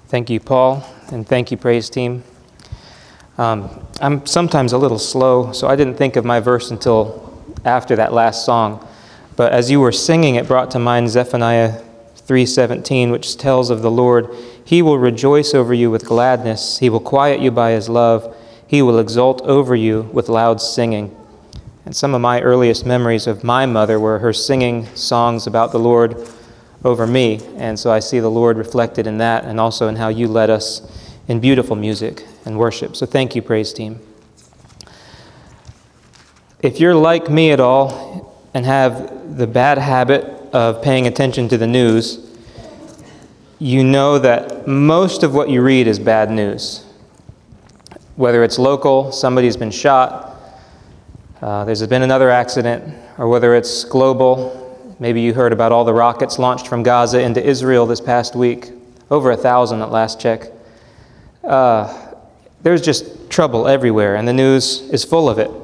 Thank you, Paul, and thank you, praise team. I'm sometimes a little slow, so I didn't think of my verse until after that last song. But as you were singing, it brought to mind Zephaniah 3:17, which tells of the Lord, "He will rejoice over you with gladness. He will quiet you by his love. He will exult over you with loud singing." And some of my earliest memories of my mother were her singing songs about the Lord over me. And so I see the Lord reflected in that and also in how you led us in beautiful music and worship. So thank you, praise team. If you're like me at all and have the bad habit of paying attention to the news, you know that most of what you read is bad news. Whether it's local, somebody's been shot, there's been another accident, or whether it's global. Maybe you heard about all the rockets launched from Gaza into Israel this past week. Over 1,000 at last check. There's just trouble everywhere, and the news is full of it.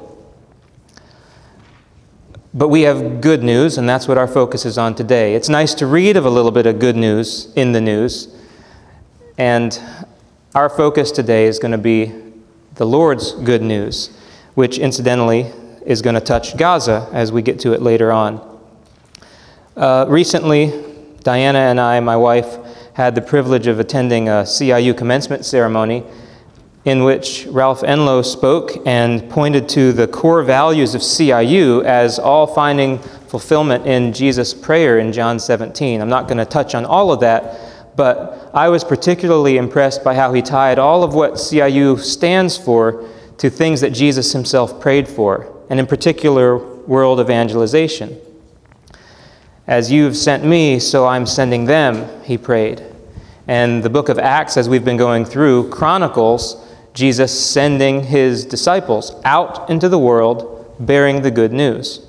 But we have good news, and that's what our focus is on today. It's nice to read of a little bit of good news in the news. And our focus today is going to be the Lord's good news, which incidentally is going to touch Gaza as we get to it later on. Recently, Diana and I, my wife, had the privilege of attending a CIU commencement ceremony in which Ralph Enlow spoke and pointed to the core values of CIU as all finding fulfillment in Jesus' prayer in John 17. I'm not going to touch on all of that, but I was particularly impressed by how he tied all of what CIU stands for to things that Jesus himself prayed for, and in particular, world evangelization. "As you've sent me, so I'm sending them," he prayed. And the book of Acts, as we've been going through, chronicles Jesus sending his disciples out into the world, bearing the good news.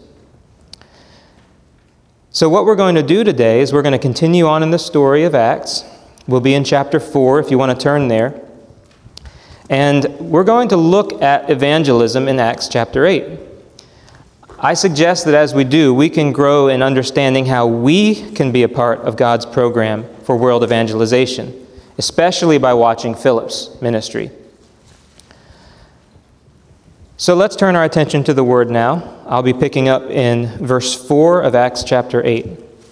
So what we're going to do today is we're going to continue on in the story of Acts. We'll be in chapter 4, if you want to turn there. And we're going to look at evangelism in Acts chapter 8. I suggest that as we do, we can grow in understanding how we can be a part of God's program for world evangelization, especially by watching Philip's ministry. So let's turn our attention to the Word now. I'll be picking up in verse 4 of Acts chapter 8.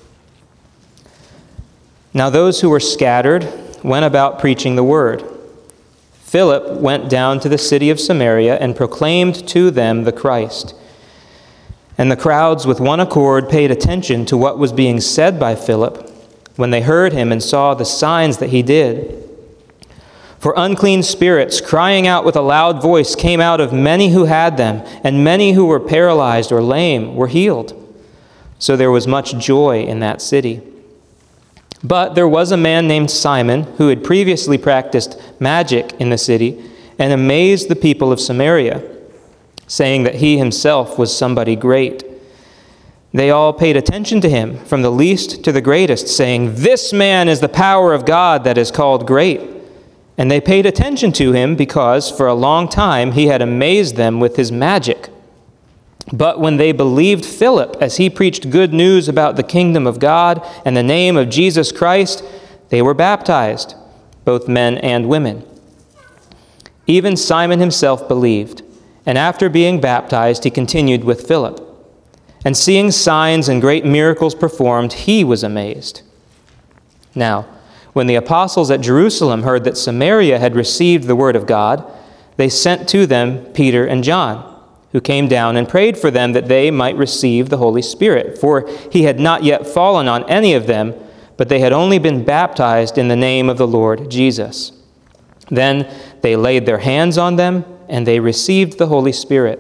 "Now those who were scattered went about preaching the Word. Philip went down to the city of Samaria and proclaimed to them the Christ. And the crowds with one accord paid attention to what was being said by Philip when they heard him and saw the signs that he did. For unclean spirits, crying out with a loud voice, came out of many who had them, and many who were paralyzed or lame were healed. So there was much joy in that city. But there was a man named Simon who had previously practiced magic in the city and amazed the people of Samaria, saying that he himself was somebody great. They all paid attention to him, from the least to the greatest, saying, 'This man is the power of God that is called great.' And they paid attention to him because for a long time he had amazed them with his magic. But when they believed Philip as he preached good news about the kingdom of God and the name of Jesus Christ, they were baptized, both men and women. Even Simon himself believed, and after being baptized, he continued with Philip. And seeing signs and great miracles performed, he was amazed. Now, when the apostles at Jerusalem heard that Samaria had received the word of God, they sent to them Peter and John, who came down and prayed for them that they might receive the Holy Spirit. For he had not yet fallen on any of them, but they had only been baptized in the name of the Lord Jesus. Then they laid their hands on them, and they received the Holy Spirit.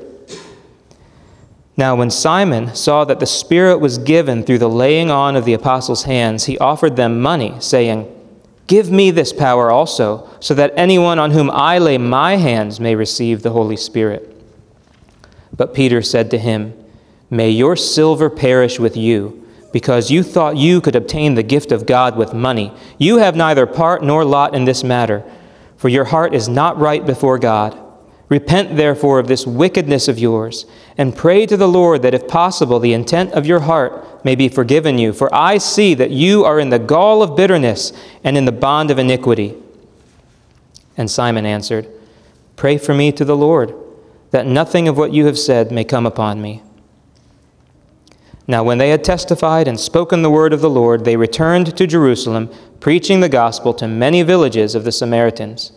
Now when Simon saw that the Spirit was given through the laying on of the apostles' hands, he offered them money, saying, 'Give me this power also, so that anyone on whom I lay my hands may receive the Holy Spirit.' But Peter said to him, 'May your silver perish with you, because you thought you could obtain the gift of God with money. You have neither part nor lot in this matter, for your heart is not right before God. Repent therefore of this wickedness of yours, and pray to the Lord that if possible the intent of your heart may be forgiven you. For I see that you are in the gall of bitterness and in the bond of iniquity. And Simon answered, "Pray for me to the Lord, that nothing of what you have said may come upon me." Now when they had testified and spoken the word of the Lord, they returned to Jerusalem, preaching the gospel to many villages of the Samaritans.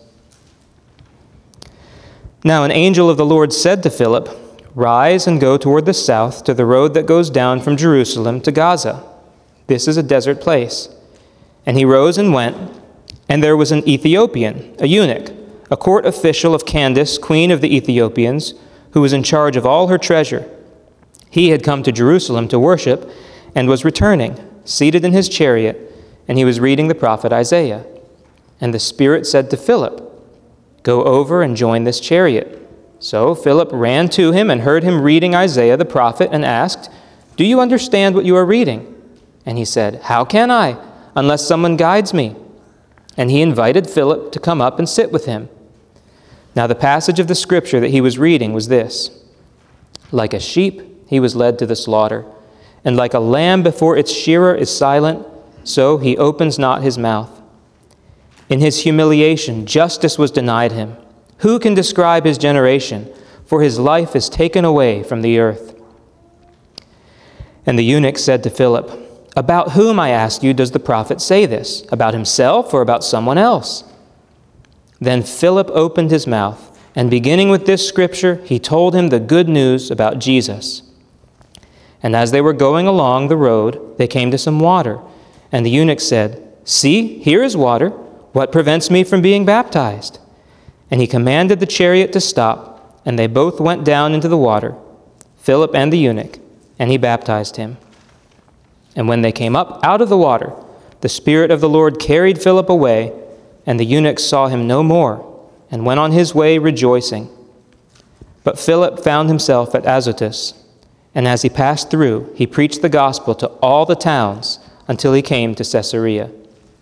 Now an angel of the Lord said to Philip, "Rise and go toward the south to the road that goes down from Jerusalem to Gaza. This is a desert place." And he rose and went, and there was an Ethiopian, a eunuch, a court official of Candace, queen of the Ethiopians, who was in charge of all her treasure. He had come to Jerusalem to worship and was returning, seated in his chariot, and he was reading the prophet Isaiah. And the Spirit said to Philip, "Go over and join this chariot." So Philip ran to him and heard him reading Isaiah the prophet and asked, "Do you understand what you are reading?" And he said, "How can I, unless someone guides me?" And he invited Philip to come up and sit with him. Now the passage of the scripture that he was reading was this: "Like a sheep he was led to the slaughter, and like a lamb before its shearer is silent, so he opens not his mouth. In his humiliation justice was denied him. Who can describe his generation? For his life is taken away from the earth." And the eunuch said to Philip, "About whom, I ask you, does the prophet say this? About himself or about someone else?" Then Philip opened his mouth, and beginning with this scripture, he told him the good news about Jesus. And as they were going along the road, they came to some water. And the eunuch said, "See, here is water. What prevents me from being baptized?" And he commanded the chariot to stop, and they both went down into the water, Philip and the eunuch, and he baptized him. And when they came up out of the water, the Spirit of the Lord carried Philip away, and the eunuch saw him no more, and went on his way rejoicing. But Philip found himself at Azotus, and as he passed through, he preached the gospel to all the towns until he came to Caesarea.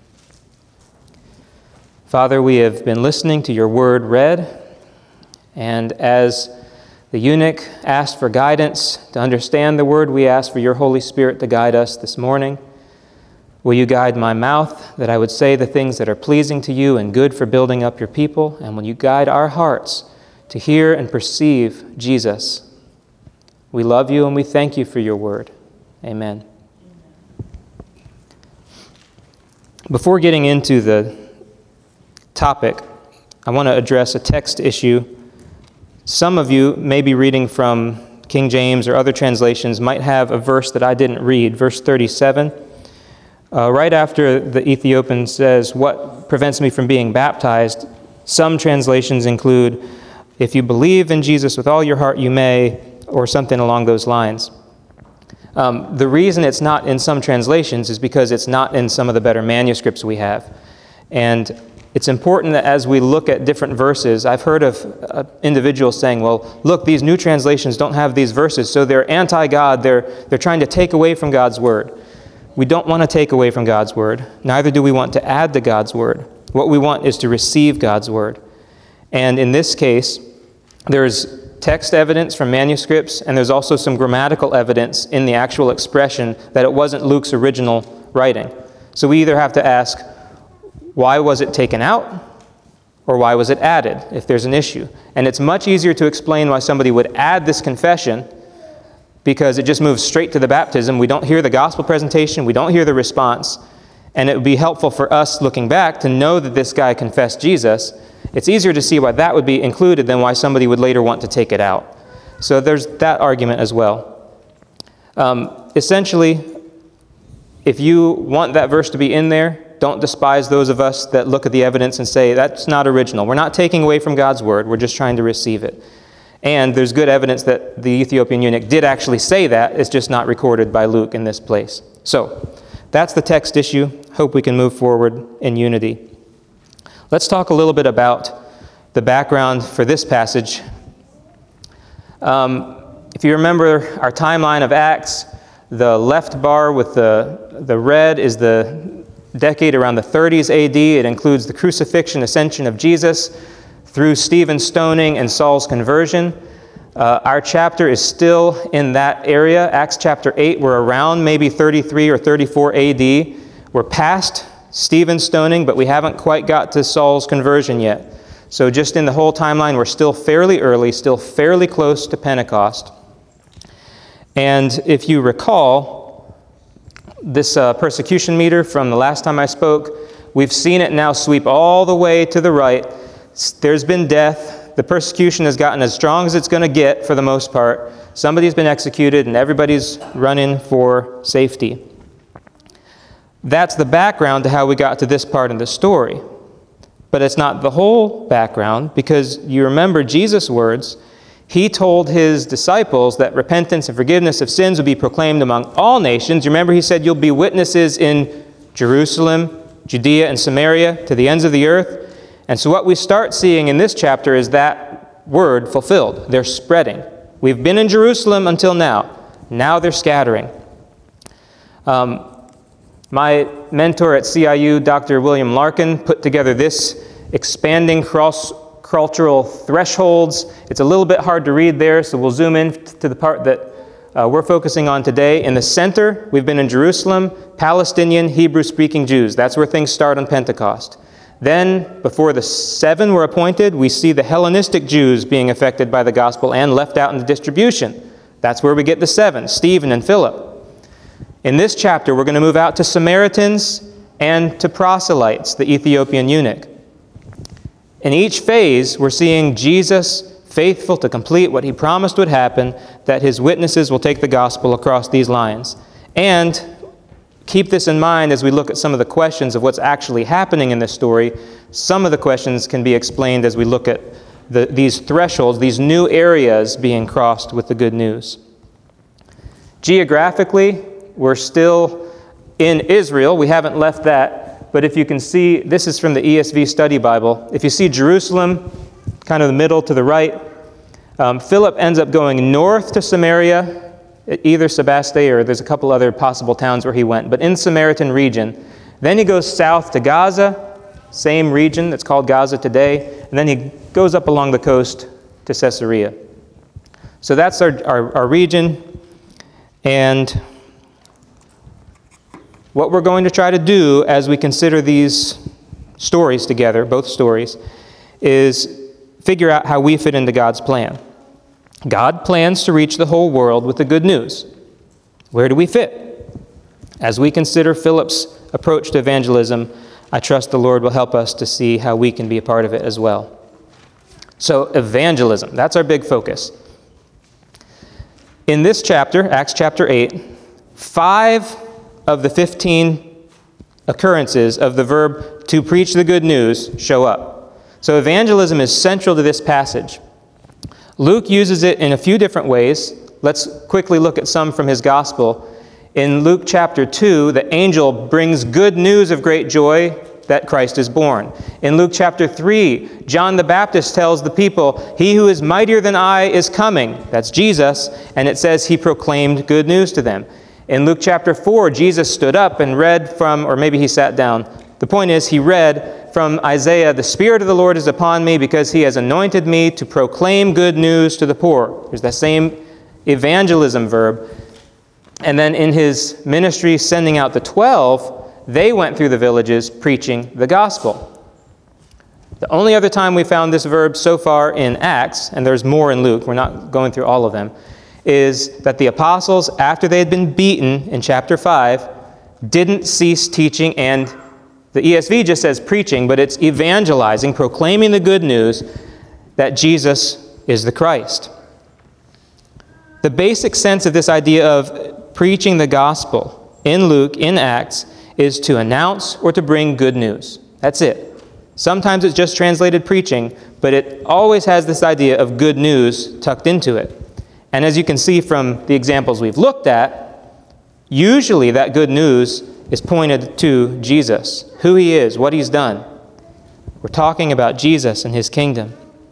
Father, we have been listening to your word read, and as the eunuch asked for guidance to understand the word, we ask for your Holy Spirit to guide us this morning. Will you guide my mouth, that I would say the things that are pleasing to you and good for building up your people? And will you guide our hearts to hear and perceive Jesus? We love you and we thank you for your word. Amen. Before getting into the topic, I want to address a text issue. Some of you may be reading from King James or other translations, might have a verse that I didn't read, verse 37. Right after the Ethiopian says, "What prevents me from being baptized?" Some translations include, "If you believe in Jesus with all your heart, you may," or something along those lines. The reason it's not in some translations is because it's not in some of the better manuscripts we have. And it's important that as we look at different verses, I've heard of individuals saying, "Well, look, these new translations don't have these verses, so they're anti-God, they're trying to take away from God's word." We don't want to take away from God's word. Neither do we want to add to God's word. What we want is to receive God's word. And in this case, there's text evidence from manuscripts, and there's also some grammatical evidence in the actual expression that it wasn't Luke's original writing. So we either have to ask, why was it taken out, or why was it added, if there's an issue? And it's much easier to explain why somebody would add this confession, because it just moves straight to the baptism. We don't hear the gospel presentation, we don't hear the response, and it would be helpful for us looking back to know that this guy confessed Jesus. It's easier to see why that would be included than why somebody would later want to take it out. So there's that argument as well. Essentially, if you want that verse to be in there, don't despise those of us that look at the evidence and say, that's not original. We're not taking away from God's word, we're just trying to receive it. And there's good evidence that the Ethiopian eunuch did actually say that. It's just not recorded by Luke in this place. So that's the text issue. Hope we can move forward in unity. Let's talk a little bit about the background for this passage. If you remember our timeline of Acts, the left bar with the red is the decade around the 30s AD. It includes the crucifixion, ascension of Jesus, through Stephen's stoning and Saul's conversion. Our chapter is still in that area. Acts chapter 8, we're around maybe 33 or 34 AD. We're past Stephen's stoning, but we haven't quite got to Saul's conversion yet. So just in the whole timeline, we're still fairly early, still fairly close to Pentecost. And if you recall, this persecution meter from the last time I spoke, we've seen it now sweep all the way to the right. There's been death. The persecution has gotten as strong as it's going to get for the most part. Somebody's been executed and everybody's running for safety. That's the background to how we got to this part in the story. But it's not the whole background, because you remember Jesus' words. He told his disciples that repentance and forgiveness of sins would be proclaimed among all nations. You remember he said, you'll be witnesses in Jerusalem, Judea, and Samaria to the ends of the earth. And so what we start seeing in this chapter is that word fulfilled. They're spreading. We've been in Jerusalem until now. Now they're scattering. My mentor at CIU, Dr. William Larkin, put together this expanding cross-cultural thresholds. It's a little bit hard to read there, so we'll zoom in to the part that we're focusing on today. In the center, we've been in Jerusalem, Palestinian, Hebrew-speaking Jews. That's where things start on Pentecost. Then, before the 7 were appointed, we see the Hellenistic Jews being affected by the gospel and left out in the distribution. That's where we get the 7, Stephen and Philip. In this chapter, we're going to move out to Samaritans and to proselytes, the Ethiopian eunuch. In each phase, we're seeing Jesus faithful to complete what he promised would happen, that his witnesses will take the gospel across these lines. And keep this in mind as we look at some of the questions of what's actually happening in this story. Some of the questions can be explained as we look at these thresholds, these new areas being crossed with the good news. Geographically, we're still in Israel. We haven't left that. But if you can see, this is from the ESV Study Bible. If you see Jerusalem, kind of the middle to the right, Philip ends up going north to Samaria, either Sebaste or there's a couple other possible towns where he went, but in Samaritan region. Then he goes south to Gaza, same region that's called Gaza today, and then he goes up along the coast to Caesarea. So that's our region, and what we're going to try to do as we consider these stories together, both stories, is figure out how we fit into God's plan. God plans to reach the whole world with the good news. Where do we fit? As we consider Philip's approach to evangelism, I trust the Lord will help us to see how we can be a part of it as well. So evangelism, that's our big focus. In this chapter, Acts chapter 8, 5 of the 15 occurrences of the verb to preach the good news show up. So evangelism is central to this passage. Luke uses it in a few different ways. Let's quickly look at some from his gospel. In Luke chapter 2, the angel brings good news of great joy that Christ is born. In Luke chapter 3, John the Baptist tells the people, "He who is mightier than I is coming." That's Jesus. And it says he proclaimed good news to them. In Luke chapter 4, Jesus stood up and read from, or maybe he sat down. The point is, he read from Isaiah, "The Spirit of the Lord is upon me because he has anointed me to proclaim good news to the poor." There's that same evangelism verb. And then in his ministry sending out the 12, they went through the villages preaching the gospel. The only other time we found this verb so far in Acts, and there's more in Luke, we're not going through all of them, is that the apostles, after they had been beaten in chapter 5, didn't cease teaching, and the ESV just says preaching, but it's evangelizing, proclaiming the good news that Jesus is the Christ. The basic sense of this idea of preaching the gospel in Luke, in Acts, is to announce or to bring good news. That's it. Sometimes it's just translated preaching, but it always has this idea of good news tucked into it. And as you can see from the examples we've looked at, usually that good news is pointed to Jesus, who he is, what he's done. We're talking about Jesus and his kingdom.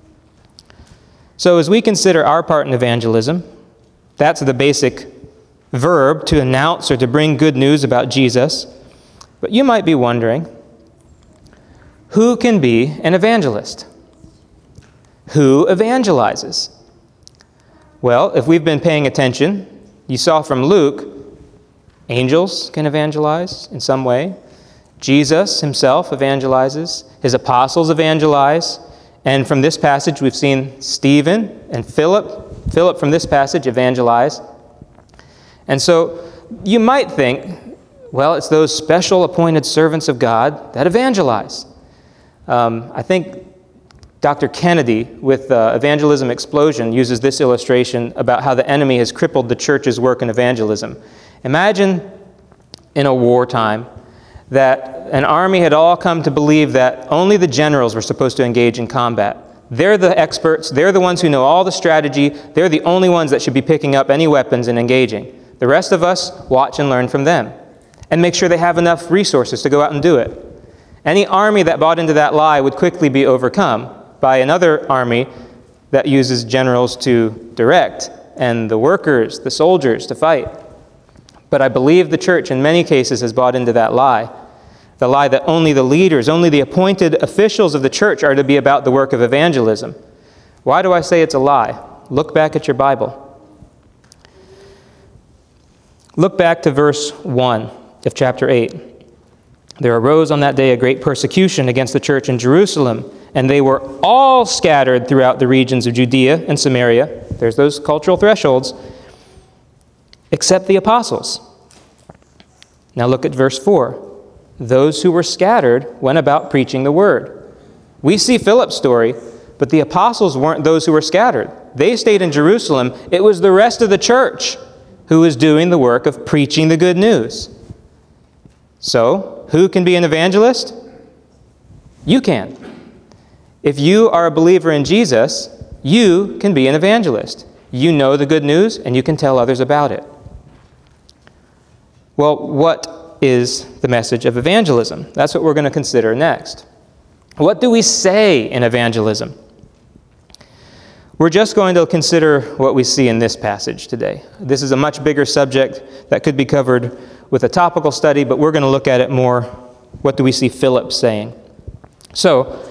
So as we consider our part in evangelism, that's the basic verb, to announce or to bring good news about Jesus. But you might be wondering, who can be an evangelist? Who evangelizes? Well, if we've been paying attention, you saw from Luke, angels can evangelize in some way. Jesus himself evangelizes. His apostles evangelize. And from this passage, we've seen Stephen and Philip. Philip, from this passage, evangelize. And so you might think, well, it's those special appointed servants of God that evangelize. I think Dr. Kennedy, with Evangelism Explosion, uses this illustration about how the enemy has crippled the church's work in evangelism. Imagine in a wartime that an army had all come to believe that only the generals were supposed to engage in combat. They're the experts. They're the ones who know all the strategy. They're the only ones that should be picking up any weapons and engaging. The rest of us watch and learn from them and make sure they have enough resources to go out and do it. Any army that bought into that lie would quickly be overcome by another army that uses generals to direct and the workers, the soldiers, to fight. But I believe the church in many cases has bought into that lie. The lie that only the leaders, only the appointed officials of the church are to be about the work of evangelism. Why do I say it's a lie? Look back at your Bible. Look back to verse 1 of chapter 8. There arose on that day a great persecution against the church in Jerusalem, and they were all scattered throughout the regions of Judea and Samaria. There's those cultural thresholds, except the apostles. Now look at verse 4. Those who were scattered went about preaching the word. We see Philip's story, but the apostles weren't those who were scattered. They stayed in Jerusalem. It was the rest of the church who was doing the work of preaching the good news. So, who can be an evangelist? You can. If you are a believer in Jesus, you can be an evangelist. You know the good news, and you can tell others about it. Well, what is the message of evangelism? That's what we're going to consider next. What do we say in evangelism? We're just going to consider what we see in this passage today. This is a much bigger subject that could be covered with a topical study, but we're going to look at it more. What do we see Philip saying? So,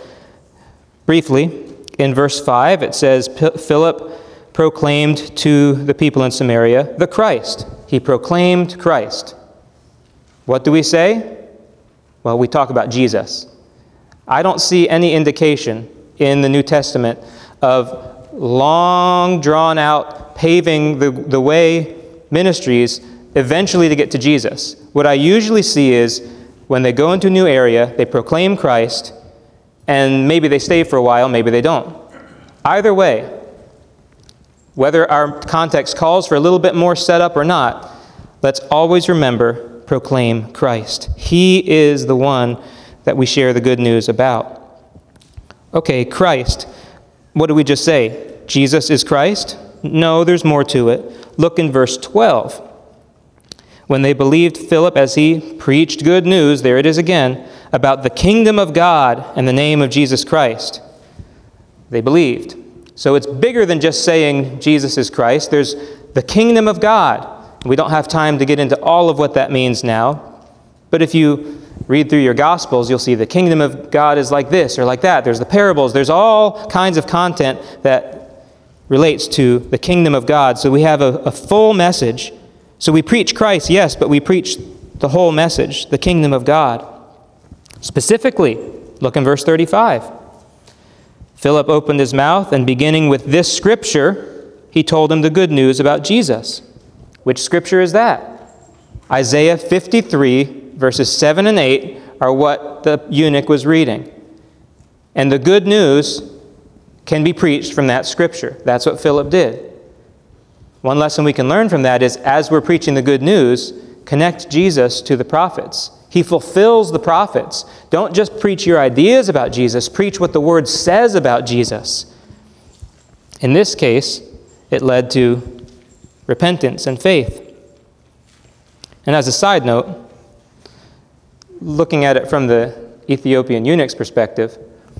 briefly, in verse 5, it says, Philip proclaimed to the people in Samaria the Christ. He proclaimed Christ. What do we say? Well, we talk about Jesus. I don't see any indication in the New Testament of long drawn out paving the way ministries eventually to get to Jesus. What I usually see is when they go into a new area, they proclaim Christ, and maybe they stay for a while, maybe they don't. Either way, whether our context calls for a little bit more setup or not, let's always remember, proclaim Christ. He is the one that we share the good news about. Okay, Christ. What did we just say? Jesus is Christ? No, there's more to it. Look in verse 12. When they believed Philip as he preached good news, there it is again, about the kingdom of God and the name of Jesus Christ. They believed. So it's bigger than just saying Jesus is Christ. There's the kingdom of God. We don't have time to get into all of what that means now. But if you read through your Gospels, you'll see the kingdom of God is like this or like that. There's the parables. There's all kinds of content that relates to the kingdom of God. So we have a full message. So we preach Christ, yes, but we preach the whole message, the kingdom of God. Specifically, look in verse 35. Philip opened his mouth, and beginning with this scripture, he told him the good news about Jesus. Which scripture is that? Isaiah 53, verses 7 and 8 are what the eunuch was reading. And the good news can be preached from that scripture. That's what Philip did. One lesson we can learn from that is, as we're preaching the good news, connect Jesus to the prophets. He fulfills the prophets. Don't just preach your ideas about Jesus. Preach what the Word says about Jesus. In this case, it led to repentance and faith. And as a side note, looking at it from the Ethiopian eunuch's perspective,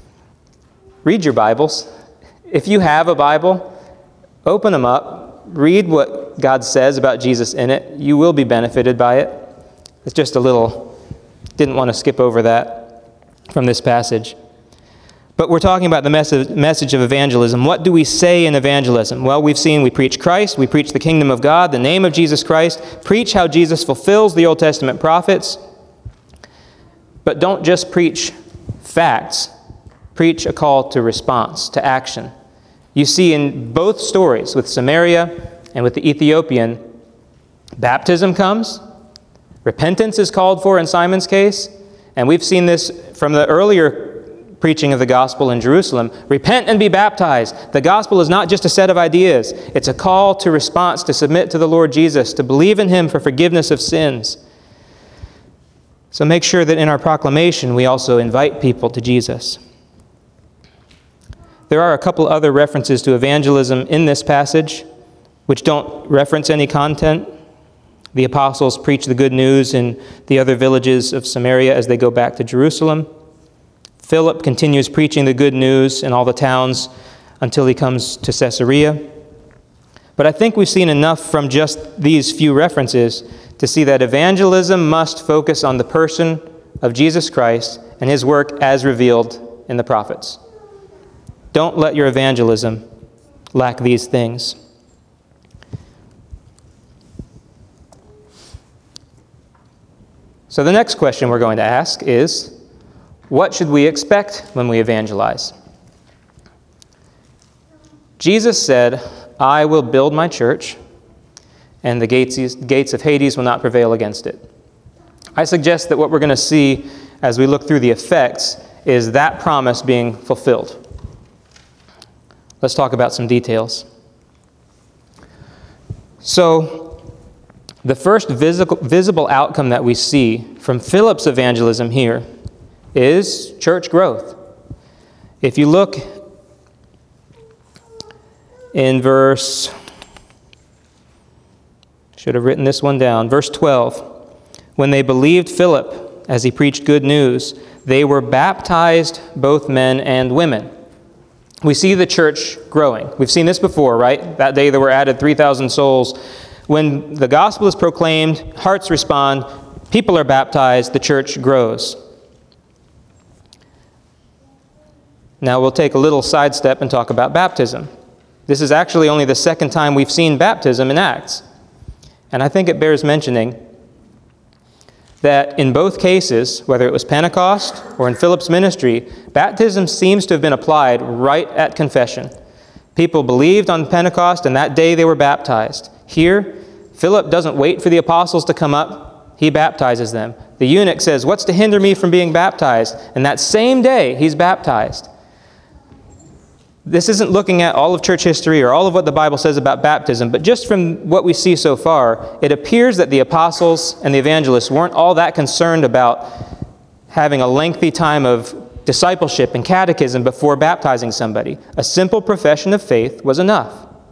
read your Bibles. If you have a Bible, open them up. Read what God says about Jesus in it. You will be benefited by it. It's just a little, didn't want to skip over that from this passage. But we're talking about the message of evangelism. What do we say in evangelism? Well, we've seen we preach Christ, we preach the kingdom of God, the name of Jesus Christ, preach how Jesus fulfills the Old Testament prophets. But don't just preach facts. preach a call to response, to action. You see in both stories, with Samaria and with the Ethiopian, baptism comes, repentance is called for in Simon's case, and we've seen this from the earlier preaching of the gospel in Jerusalem. Repent and be baptized. The gospel is not just a set of ideas. It's a call to response, to submit to the Lord Jesus, to believe in him for forgiveness of sins. So make sure that in our proclamation we also invite people to Jesus. There are a couple other references to evangelism in this passage which don't reference any content. The apostles preach the good news in the other villages of Samaria as they go back to Jerusalem. Philip continues preaching the good news in all the towns until he comes to Caesarea. But I think we've seen enough from just these few references to see that evangelism must focus on the person of Jesus Christ and his work as revealed in the prophets. Don't let your evangelism lack these things. So the next question we're going to ask is, what should we expect when we evangelize? Jesus said, I will build my church, and the gates of Hades will not prevail against it. I suggest that what we're going to see as we look through the effects is that promise being fulfilled. Let's talk about some details. So, the first visible outcome that we see from Philip's evangelism here is church growth. If you look in should have written this one down, verse 12, when they believed Philip as he preached good news, they were baptized, both men and women. We see the church growing. We've seen this before, right? That day there were added 3,000 souls. When the gospel is proclaimed, hearts respond, people are baptized, the church grows. Now we'll take a little sidestep and talk about baptism. This is actually only the second time we've seen baptism in Acts. And I think it bears mentioning that in both cases, whether it was Pentecost or in Philip's ministry, baptism seems to have been applied right at confession. People believed on Pentecost, and that day they were baptized. Here, Philip doesn't wait for the apostles to come up. He baptizes them. The eunuch says, "What's to hinder me from being baptized?" And that same day, he's baptized. This isn't looking at all of church history or all of what the Bible says about baptism, but just from what we see so far, it appears that the apostles and the evangelists weren't all that concerned about having a lengthy time of discipleship and catechism before baptizing somebody. A simple profession of faith was enough.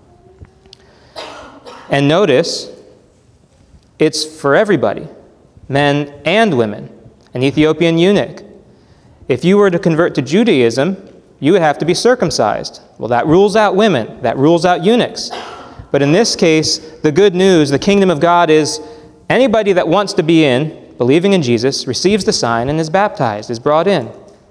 And notice, it's for everybody, men and women. An Ethiopian eunuch. If you were to convert to Judaism, you would have to be circumcised. Well, that rules out women. That rules out eunuchs. But in this case, the good news, the kingdom of God is anybody that wants to be in, believing in Jesus, receives the sign and is baptized, is brought in.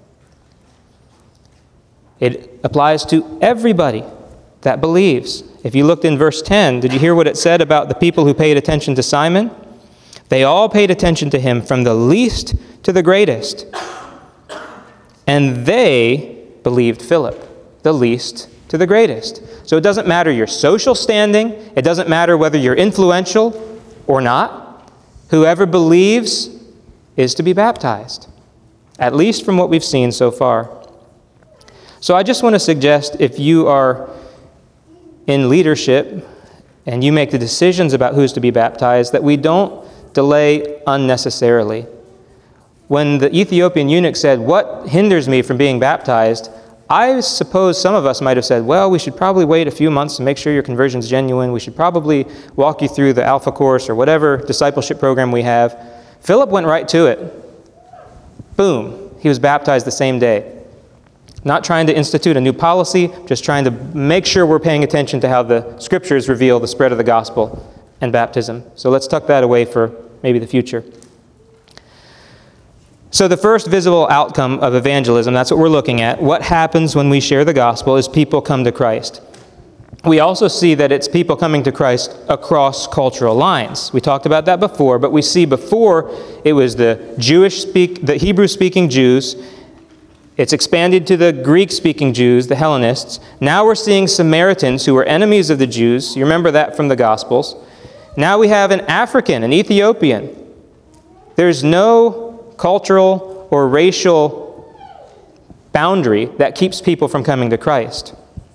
It applies to everybody that believes. If you looked in verse 10, did you hear what it said about the people who paid attention to Simon? They all paid attention to him from the least to the greatest. And they believed Philip, the least to the greatest. So it doesn't matter your social standing. It doesn't matter whether you're influential or not. Whoever believes is to be baptized, at least from what we've seen so far. So I just want to suggest, if you are in leadership and you make the decisions about who's to be baptized, that we don't delay unnecessarily. When the Ethiopian eunuch said, "What hinders me from being baptized?" I suppose some of us might have said, well, we should probably wait a few months to make sure your conversion's genuine. We should probably walk you through the Alpha course or whatever discipleship program we have. Philip went right to it. Boom. He was baptized the same day. Not trying to institute a new policy, just trying to make sure we're paying attention to how the Scriptures reveal the spread of the gospel and baptism. So let's tuck that away for maybe the future. So the first visible outcome of evangelism, that's what we're looking at. What happens when we share the gospel is people come to Christ. We also see that it's people coming to Christ across cultural lines. We talked about that before, but we see before it was the Hebrew-speaking Jews. It's expanded to the Greek-speaking Jews, the Hellenists. Now we're seeing Samaritans who were enemies of the Jews. You remember that from the Gospels. Now we have an African, an Ethiopian. There's no cultural or racial boundary that keeps people from coming to Christ.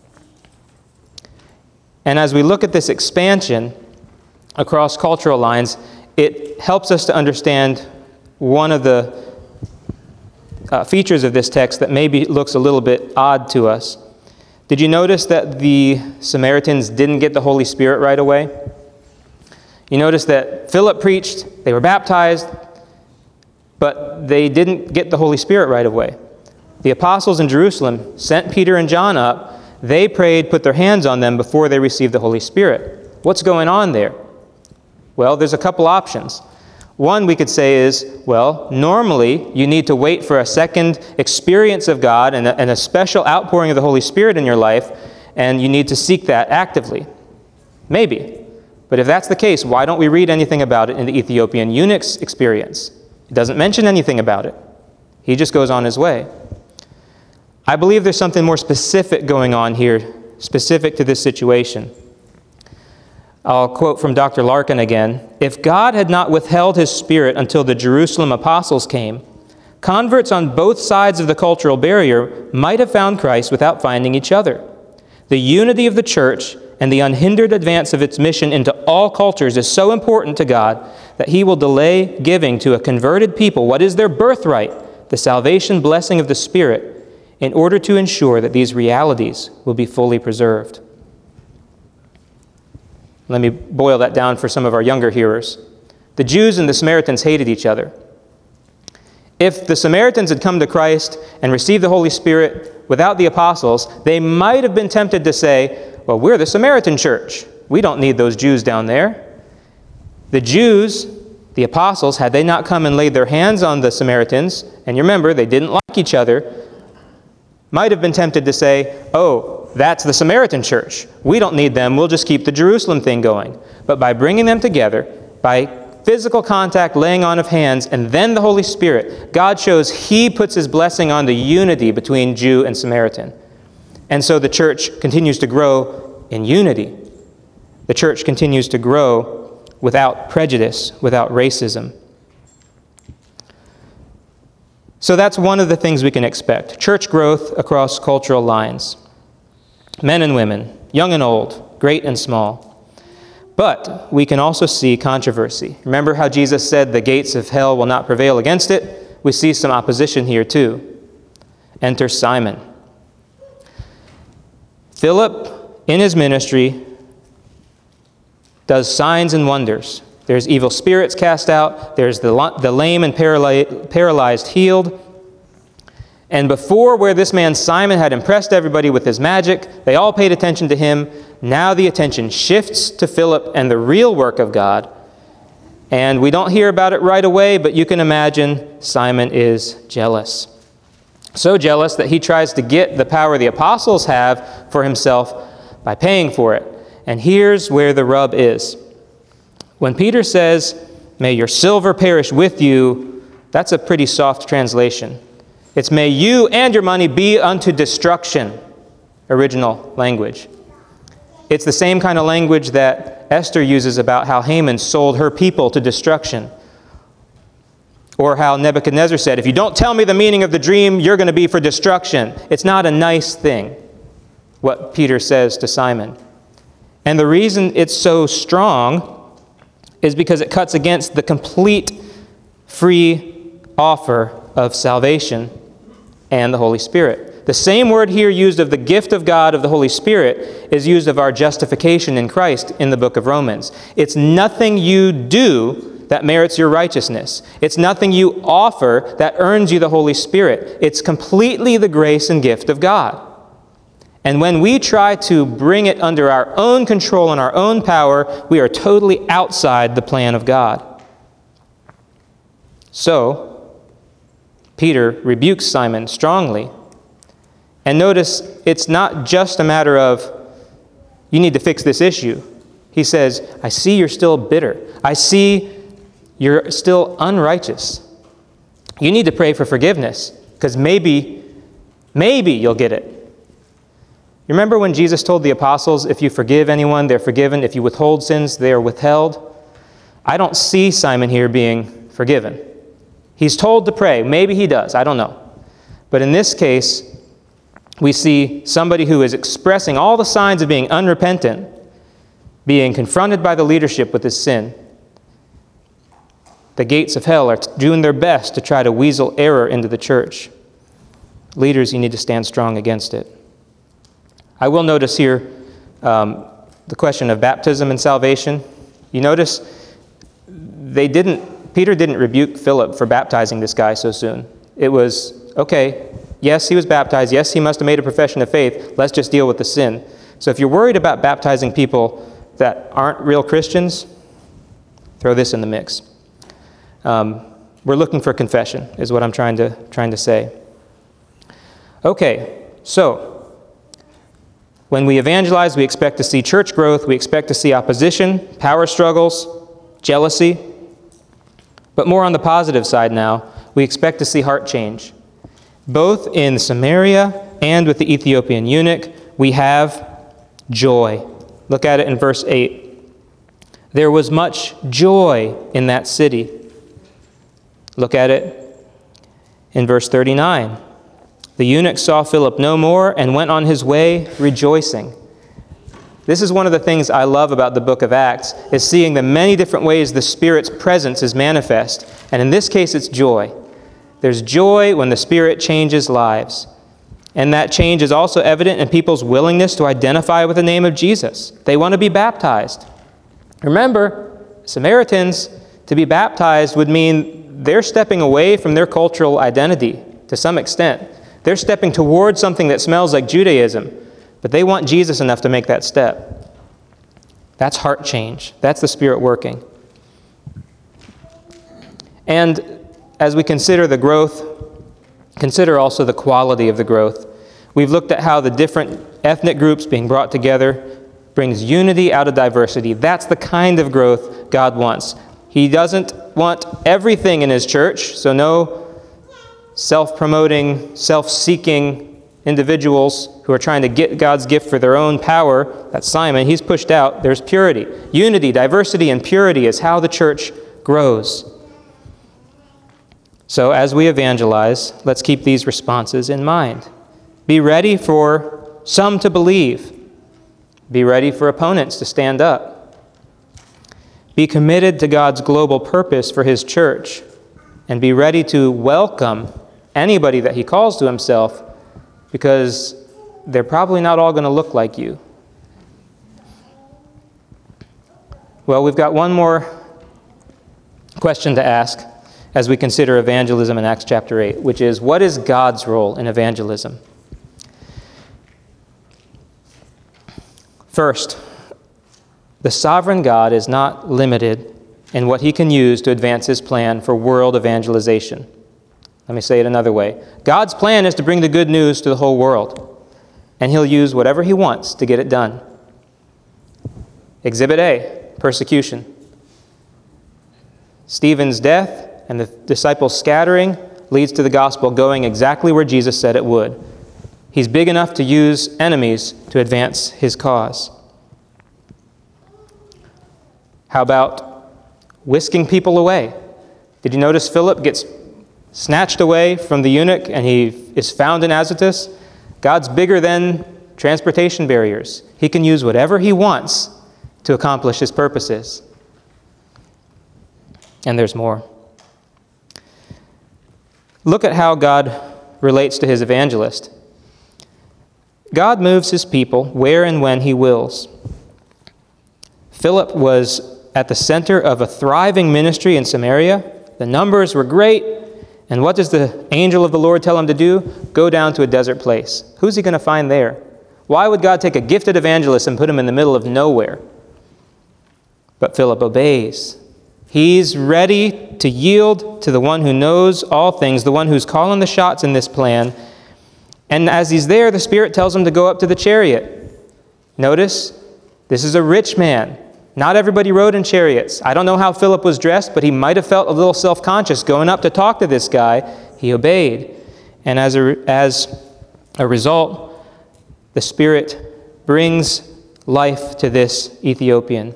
And as we look at this expansion across cultural lines, it helps us to understand one of the features of this text that maybe looks a little bit odd to us. Did you notice that the Samaritans didn't get the Holy Spirit right away? You notice that Philip preached, they were baptized, but they didn't get the Holy Spirit right away. The apostles in Jerusalem sent Peter and John up. They prayed, put their hands on them before they received the Holy Spirit. What's going on there? Well, there's a couple options. One we could say is, well, normally you need to wait for a second experience of God and a special outpouring of the Holy Spirit in your life, and you need to seek that actively. Maybe. But if that's the case, why don't we read anything about it in the Ethiopian eunuch's experience? It doesn't mention anything about it. He just goes on his way. I believe there's something more specific going on here, specific to this situation. I'll quote from Dr. Larkin again. If God had not withheld his Spirit until the Jerusalem apostles came, converts on both sides of the cultural barrier might have found Christ without finding each other. The unity of the church and the unhindered advance of its mission into all cultures is so important to God that he will delay giving to a converted people what is their birthright, the salvation blessing of the Spirit, in order to ensure that these realities will be fully preserved. Let me boil that down for some of our younger hearers. The Jews and the Samaritans hated each other. If the Samaritans had come to Christ and received the Holy Spirit without the apostles, they might have been tempted to say, well, we're the Samaritan church. We don't need those Jews down there. The Jews, the apostles, had they not come and laid their hands on the Samaritans, and you remember, they didn't like each other, might have been tempted to say, oh, that's the Samaritan church. We don't need them. We'll just keep the Jerusalem thing going. But by bringing them together, by physical contact, laying on of hands, and then the Holy Spirit, God shows he puts his blessing on the unity between Jew and Samaritan. And so the church continues to grow in unity. The church continues to grow without prejudice, without racism. So that's one of the things we can expect. Church growth across cultural lines. Men and women, young and old, great and small. But we can also see controversy. Remember how Jesus said the gates of hell will not prevail against it? We see some opposition here too. Enter Simon. Philip, in his ministry, does signs and wonders. There's evil spirits cast out. There's the lame and paralyzed healed. And before, where this man Simon had impressed everybody with his magic, they all paid attention to him. Now the attention shifts to Philip and the real work of God. And we don't hear about it right away, but you can imagine Simon is jealous. So jealous that he tries to get the power the apostles have for himself by paying for it. And here's where the rub is. When Peter says, may your silver perish with you, that's a pretty soft translation. It's may you and your money be unto destruction, original language. It's the same kind of language that Esther uses about how Haman sold her people to destruction. Or how Nebuchadnezzar said, if you don't tell me the meaning of the dream, you're going to be for destruction. It's not a nice thing, what Peter says to Simon. And the reason it's so strong is because it cuts against the complete free offer of salvation and the Holy Spirit. The same word here used of the gift of God of the Holy Spirit is used of our justification in Christ in the book of Romans. It's nothing you do that merits your righteousness. It's nothing you offer that earns you the Holy Spirit. It's completely the grace and gift of God. And when we try to bring it under our own control and our own power, we are totally outside the plan of God. So, Peter rebukes Simon strongly. And notice, it's not just a matter of, you need to fix this issue. He says, I see you're still bitter. I see you're still unrighteous. You need to pray for forgiveness, because maybe Maybe you'll get it. You remember when Jesus told the apostles, if you forgive anyone, they're forgiven. If you withhold sins, they are withheld. I don't see Simon here being forgiven. He's told to pray. Maybe he does. I don't know. But in this case, we see somebody who is expressing all the signs of being unrepentant, being confronted by the leadership with his sin. The gates of hell are doing their best to try to weasel error into the church. Leaders, you need to stand strong against it. I will notice here the question of baptism and salvation. You notice Peter didn't rebuke Philip for baptizing this guy so soon. It was, okay, yes, he was baptized. Yes, he must have made a profession of faith. Let's just deal with the sin. So if you're worried about baptizing people that aren't real Christians, throw this in the mix. We're looking for confession, is what I'm trying to say. Okay, so when we evangelize, we expect to see church growth, we expect to see opposition, power struggles, jealousy. But more on the positive side now, we expect to see heart change. Both in Samaria and with the Ethiopian eunuch, we have joy. Look at it in verse 8. There was much joy in that city. Look at it in verse 39. The eunuch saw Philip no more and went on his way rejoicing. This is one of the things I love about the book of Acts, is seeing the many different ways the Spirit's presence is manifest. And in this case, it's joy. There's joy when the Spirit changes lives. And that change is also evident in people's willingness to identify with the name of Jesus. They want to be baptized. Remember, Samaritans, to be baptized would mean they're stepping away from their cultural identity to some extent. They're stepping towards something that smells like Judaism, but they want Jesus enough to make that step. That's heart change. That's the Spirit working. And as we consider the growth, consider also the quality of the growth. We've looked at how the different ethnic groups being brought together brings unity out of diversity. That's the kind of growth God wants. He doesn't want everything in His church, so no self-promoting, self-seeking individuals who are trying to get God's gift for their own power. That's Simon. He's pushed out. There's purity. Unity, diversity, and purity is how the church grows. So as we evangelize, let's keep these responses in mind. Be ready for some to believe. Be ready for opponents to stand up. Be committed to God's global purpose for His church, and be ready to welcome anybody that He calls to Himself, because they're probably not all going to look like you. Well, we've got one more question to ask as we consider evangelism in Acts chapter 8, which is, what is God's role in evangelism? First, the sovereign God is not limited in what He can use to advance His plan for world evangelization. Let me say it another way. God's plan is to bring the good news to the whole world, and He'll use whatever He wants to get it done. Exhibit A, persecution. Stephen's death and the disciples' scattering leads to the gospel going exactly where Jesus said it would. He's big enough to use enemies to advance His cause. How about whisking people away? Did you notice Philip gets snatched away from the eunuch and he is found in Azotus? God's bigger than transportation barriers. He can use whatever He wants to accomplish His purposes. And there's more. Look at how God relates to His evangelist. God moves His people where and when He wills. Philip was at the center of a thriving ministry in Samaria. The numbers were great. And what does the angel of the Lord tell him to do? Go down to a desert place. Who's he going to find there? Why would God take a gifted evangelist and put him in the middle of nowhere? But Philip obeys. He's ready to yield to the one who knows all things, the one who's calling the shots in this plan. And as he's there, the Spirit tells him to go up to the chariot. Notice, this is a rich man. Not everybody rode in chariots. I don't know how Philip was dressed, but he might have felt a little self-conscious going up to talk to this guy. He obeyed. And as A result, the Spirit brings life to this Ethiopian.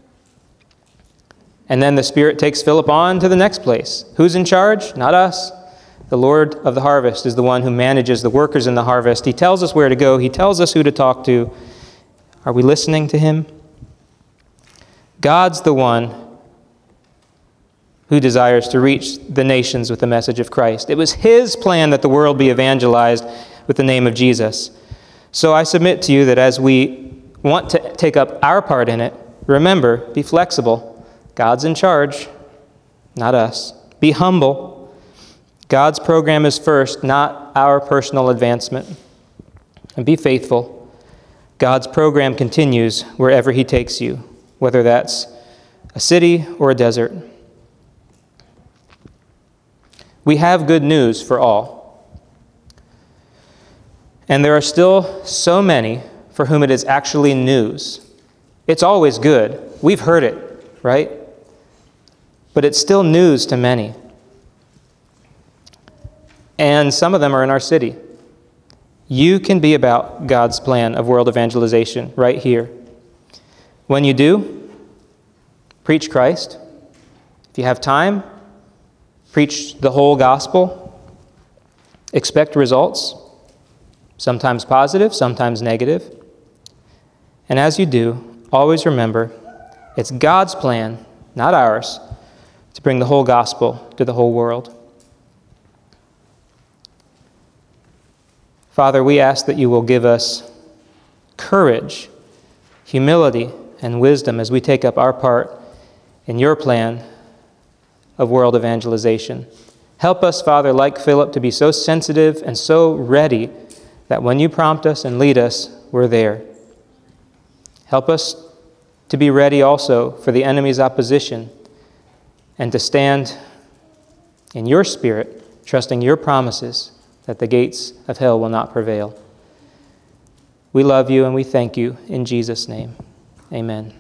And then the Spirit takes Philip on to the next place. Who's in charge? Not us. The Lord of the harvest is the one who manages the workers in the harvest. He tells us where to go. He tells us who to talk to. Are we listening to him? God's the one who desires to reach the nations with the message of Christ. It was his plan that the world be evangelized with the name of Jesus. So I submit to you that as we want to take up our part in it, remember, be flexible. God's in charge, not us. Be humble. God's program is first, not our personal advancement. And be faithful. God's program continues wherever he takes you, whether that's a city or a desert. We have good news for all. And there are still so many for whom it is actually news. It's always good. We've heard it, right? But it's still news to many. And some of them are in our city. You can be about God's plan of world evangelization right here. When you do, preach Christ. If you have time, preach the whole gospel. Expect results, sometimes positive, sometimes negative. And as you do, always remember, it's God's plan, not ours, to bring the whole gospel to the whole world. Father, we ask that you will give us courage, humility, and wisdom as we take up our part in your plan of world evangelization. Help us, Father, like Philip, to be so sensitive and so ready that when you prompt us and lead us, we're there. Help us to be ready also for the enemy's opposition and to stand in your Spirit, trusting your promises that the gates of hell will not prevail. We love you and we thank you in Jesus' name. Amen.